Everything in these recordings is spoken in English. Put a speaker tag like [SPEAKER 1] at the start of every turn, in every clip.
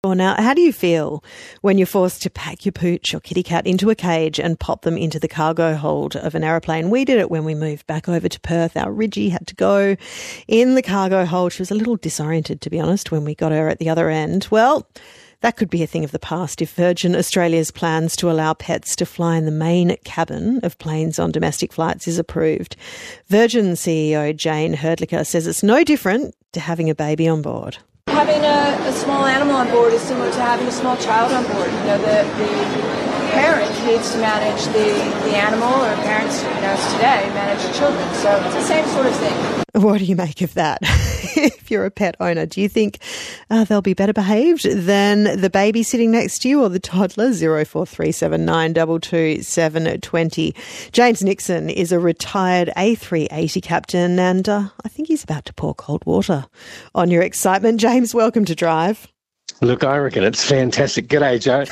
[SPEAKER 1] before. Now, how do you feel when you're forced to pack your pooch or kitty cat into a cage and pop them into the cargo hold of an aeroplane? We did it when we moved back over to Perth. Our Ridgie had to go in the cargo hold. She was a little disoriented, to be honest, when we got her at the other end. Well, that could be a thing of the past if Virgin Australia's plans to allow pets to fly in the main cabin of planes on domestic flights is approved. Virgin CEO Jane Herdlicker says it's no different to having a baby on board.
[SPEAKER 2] Having a small animal on board is similar to having a small child on board. You know, the parent needs to manage the animal, or parents, today manage the children. So it's the same sort of thing.
[SPEAKER 1] What do you make of that? If you're a pet owner, do you think they'll be better behaved than the baby sitting next to you or the toddler? 0437 22720. James Nixon is a retired A380 captain, and I think he's about to pour cold water on your excitement. James, welcome to Drive.
[SPEAKER 3] Look, I reckon it's fantastic. G'day, Joe.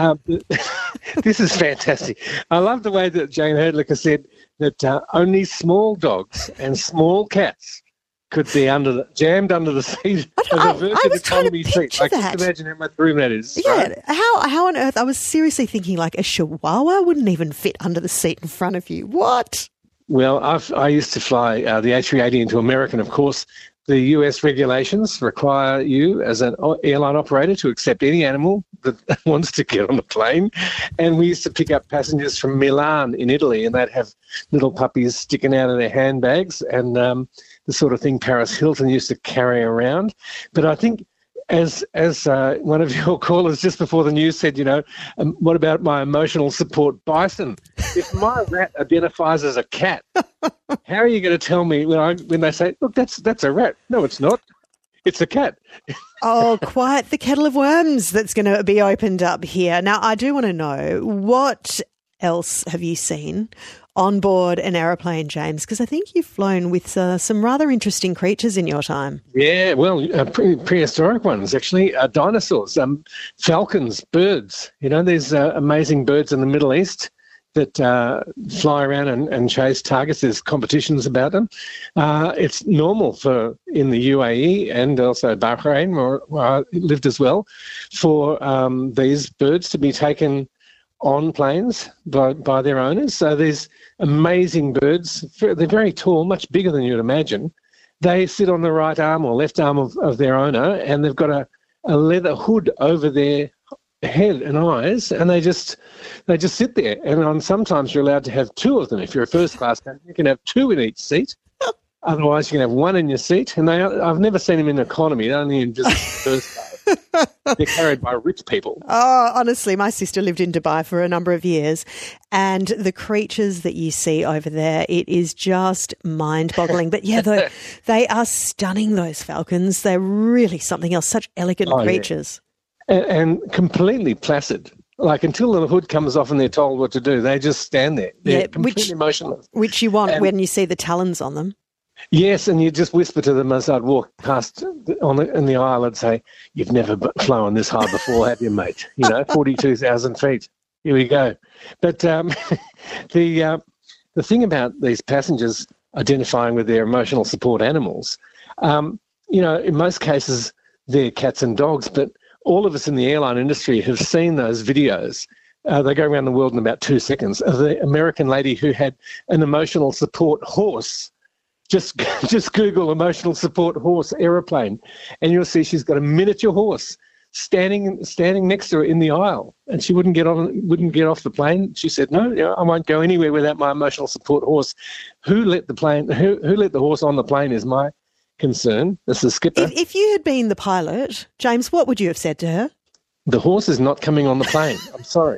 [SPEAKER 3] This is fantastic. I love the way that Jane Herdlicker said that only small dogs and small cats could be jammed under the seat of a Virgin economy seat. Like, just imagine how much room that is.
[SPEAKER 1] Yeah,
[SPEAKER 3] right?
[SPEAKER 1] How on earth? I was seriously thinking like a chihuahua wouldn't even fit under the seat in front of you. What?
[SPEAKER 3] Well, I used to fly the A380 into America, and of course, the US regulations require you as an airline operator to accept any animal that wants to get on the plane. And we used to pick up passengers from Milan in Italy, and they'd have little puppies sticking out of their handbags, and the sort of thing Paris Hilton used to carry around. But I think as one of your callers just before the news said, what about my emotional support bison? If my rat identifies as a cat, how are you going to tell me when they say, look, that's a rat? No, it's not. It's a cat.
[SPEAKER 1] Oh, quite the kettle of worms that's going to be opened up here. Now, I do want to know, what else have you seen on board an aeroplane, James? Because I think you've flown with some rather interesting creatures in your time.
[SPEAKER 3] Yeah, well, prehistoric ones, actually. Dinosaurs, falcons, birds. There's amazing birds in the Middle East that fly around and chase targets. There's competitions about them. It's normal in the UAE and also Bahrain, where I lived as well, for these birds to be taken on planes by their owners. So there's amazing birds. They're very tall, much bigger than you'd imagine. They sit on the right arm or left arm of their owner, and they've got a leather hood over their head and eyes, and they just sit there. And sometimes you're allowed to have two of them. If you're a first class captain, you can have two in each seat. Otherwise, you can have one in your seat. And I've never seen them in economy, only in just first class. They're carried by rich people.
[SPEAKER 1] Oh, honestly, my sister lived in Dubai for a number of years, and the creatures that you see over there, it is just mind-boggling. But yeah, they are stunning, those falcons. They're really something else, such elegant creatures.
[SPEAKER 3] Yeah. And completely placid. Like, until the hood comes off and they're told what to do, they just stand there. They're completely emotionless.
[SPEAKER 1] Which you want when you see the talons on them.
[SPEAKER 3] Yes, and you just whisper to them as I'd walk past in the aisle and say, "You've never flown this high before, have you, mate? 42,000 feet. Here we go." But the thing about these passengers identifying with their emotional support animals, in most cases they're cats and dogs, but all of us in the airline industry have seen those videos. They go around the world in about 2 seconds, of the American lady who had an emotional support horse. Just Google emotional support horse aeroplane, and you'll see she's got a miniature horse standing next to her in the aisle, and she wouldn't get off the plane. She said, "No, I won't go anywhere without my emotional support horse." Who let the horse on the plane is my concern. That's the skipper.
[SPEAKER 1] If you had been the pilot, James, what would you have said to her?
[SPEAKER 3] The horse is not coming on the plane. I'm sorry.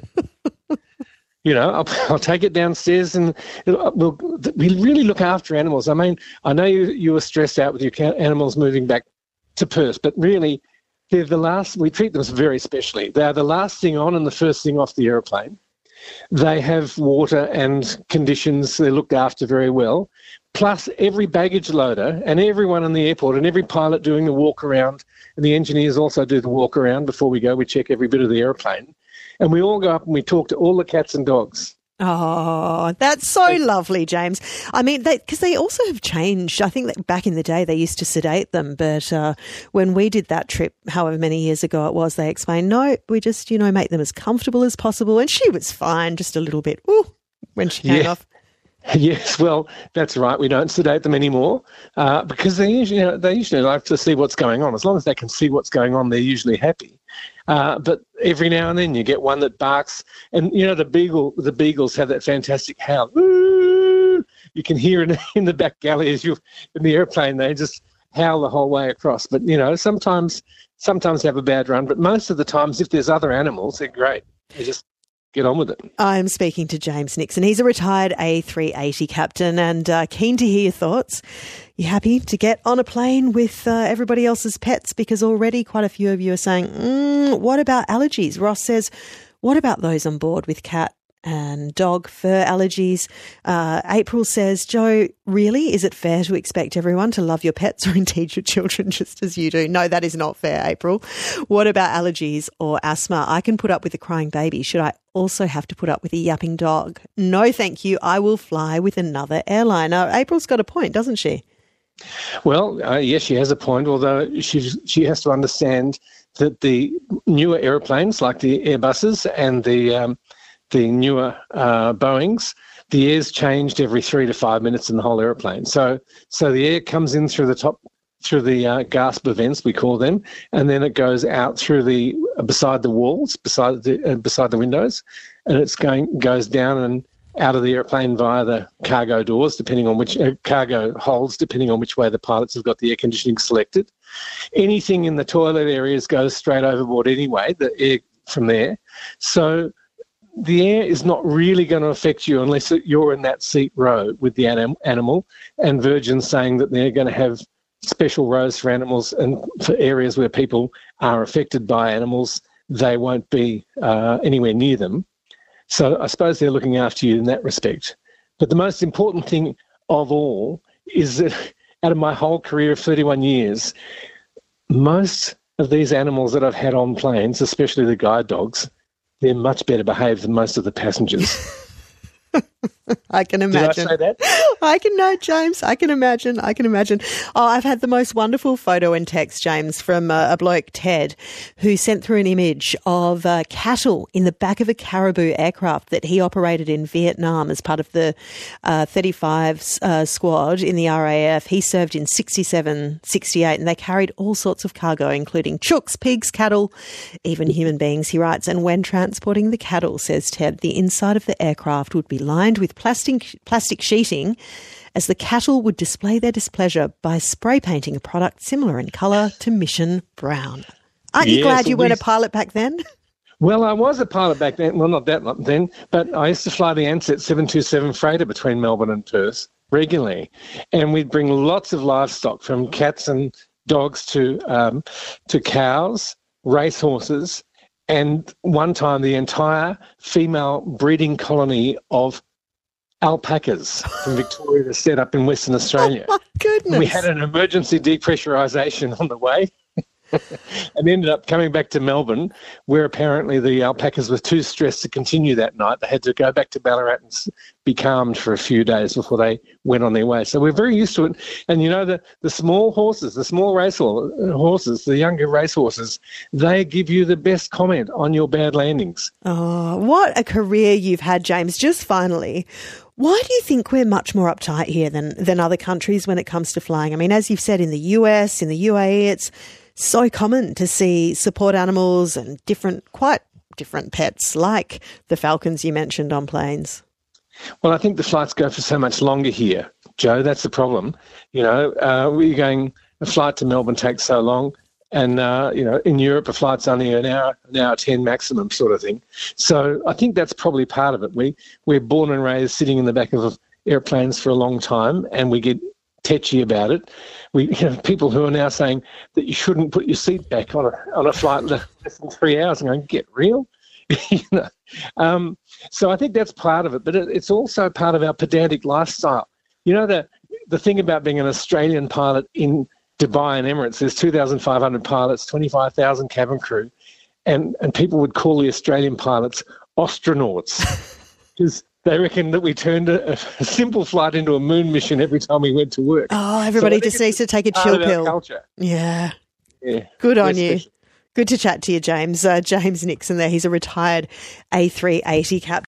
[SPEAKER 3] I'll take it downstairs, and we really look after animals. I mean, I know you were stressed out with your animals moving back to Perth, but really, they're the last. We treat them very specially. They're the last thing on and the first thing off the aeroplane. They have water and conditions. They're looked after very well. Plus, every baggage loader and everyone in the airport and every pilot doing the walk around, and the engineers also do the walk around before we go. We check every bit of the airplane. And we all go up and we talk to all the cats and dogs.
[SPEAKER 1] Oh, that's so lovely, James. I mean, because they also have changed. I think that back in the day they used to sedate them, but when we did that trip, however many years ago it was, they explained, no, we just, make them as comfortable as possible. And she was fine, just a little bit, when she came off.
[SPEAKER 3] Yes, well, that's right. We don't sedate them anymore because they usually like to see what's going on. As long as they can see what's going on, they're usually happy. But every now and then you get one that barks, and the beagles have that fantastic howl. Woo! You can hear it in the back galley as you're in the airplane. They just howl the whole way across. But sometimes they have a bad run. But most of the times, if there's other animals, they're great. They just get on with it.
[SPEAKER 1] I'm speaking to James Nixon. He's a retired A380 captain and keen to hear your thoughts. You happy to get on a plane with everybody else's pets? Because already quite a few of you are saying, what about allergies? Ross says, what about those on board with cat and dog fur allergies? April says, Joe, really? Is it fair to expect everyone to love your pets or indeed your children just as you do? No, that is not fair, April. What about allergies or asthma? I can put up with a crying baby. Should I also have to put up with a yapping dog? No, thank you. I will fly with another airline. April's got a point, doesn't she?
[SPEAKER 3] Well, yes, she has a point, although she has to understand that the newer airplanes, like the Airbuses and the newer Boeings, the air's changed every 3 to 5 minutes in the whole airplane. So the air comes in through the top, through the gasp vents, we call them, and then it goes out through beside the walls, beside the windows, and goes down and out of the airplane via the cargo doors, depending on which cargo holds, depending on which way the pilots have got the air conditioning selected. Anything in the toilet areas goes straight overboard anyway, the air from there. So the air is not really going to affect you unless you're in that seat row with the animal, and Virgin's saying that they're going to have special rows for animals, and for areas where people are affected by animals, they won't be anywhere near them. So I suppose they're looking after you in that respect. But the most important thing of all is that out of my whole career of 31 years, most of these animals that I've had on planes, especially the guide dogs, they're much better behaved than most of the passengers.
[SPEAKER 1] I can imagine.
[SPEAKER 3] Did I say that?
[SPEAKER 1] No, James. I can imagine. Oh, I've had the most wonderful photo and text, James, from a bloke, Ted, who sent through an image of cattle in the back of a Caribou aircraft that he operated in Vietnam as part of the 35 squad in the RAF. He served in 67, 68, and they carried all sorts of cargo, including chooks, pigs, cattle, even human beings, he writes. And when transporting the cattle, says Ted, the inside of the aircraft would be lined with plastic sheeting, as the cattle would display their displeasure by spray painting a product similar in colour to Mission Brown. Aren't you glad you weren't a pilot back then?
[SPEAKER 3] Well, I was a pilot back then. Well, not that long then, but I used to fly the Ansett 727 freighter between Melbourne and Perth regularly, and we'd bring lots of livestock, from cats and dogs to cows, racehorses, and one time the entire female breeding colony of alpacas from Victoria was set up in Western Australia.
[SPEAKER 1] Oh, my goodness.
[SPEAKER 3] We had an emergency depressurisation on the way and ended up coming back to Melbourne, where apparently the alpacas were too stressed to continue that night. They had to go back to Ballarat and be calmed for a few days before they went on their way. So we're very used to it. And the small horses, the small race horses, the younger race horses, they give you the best comment on your bad landings.
[SPEAKER 1] Oh, what a career you've had, James. Just finally, why do you think we're much more uptight here than other countries when it comes to flying? I mean, as you've said, in the US, in the UAE, it's so common to see support animals and quite different pets like the falcons you mentioned on planes.
[SPEAKER 3] Well, I think the flights go for so much longer here, Joe. That's the problem. A flight to Melbourne takes so long, and in Europe a flight's only an hour 10 maximum, sort of thing. So I think that's probably part of it. We're born and raised sitting in the back of airplanes for a long time, and we get tetchy about it. People who are now saying that you shouldn't put your seat back on a flight less than 3 hours, and going, get real. So I think that's part of it, but it's also part of our pedantic lifestyle. The thing about being an Australian pilot in Dubai and Emirates, there's 2,500 pilots, 25,000 cabin crew, and people would call the Australian pilots astronauts because they reckon that we turned a simple flight into a moon mission every time we went to work.
[SPEAKER 1] Oh, everybody just needs to take a chill pill.
[SPEAKER 3] Culture.
[SPEAKER 1] Yeah.
[SPEAKER 3] Yeah.
[SPEAKER 1] Good on you. Good to chat to you, James. James Nixon there. He's a retired A380 captain.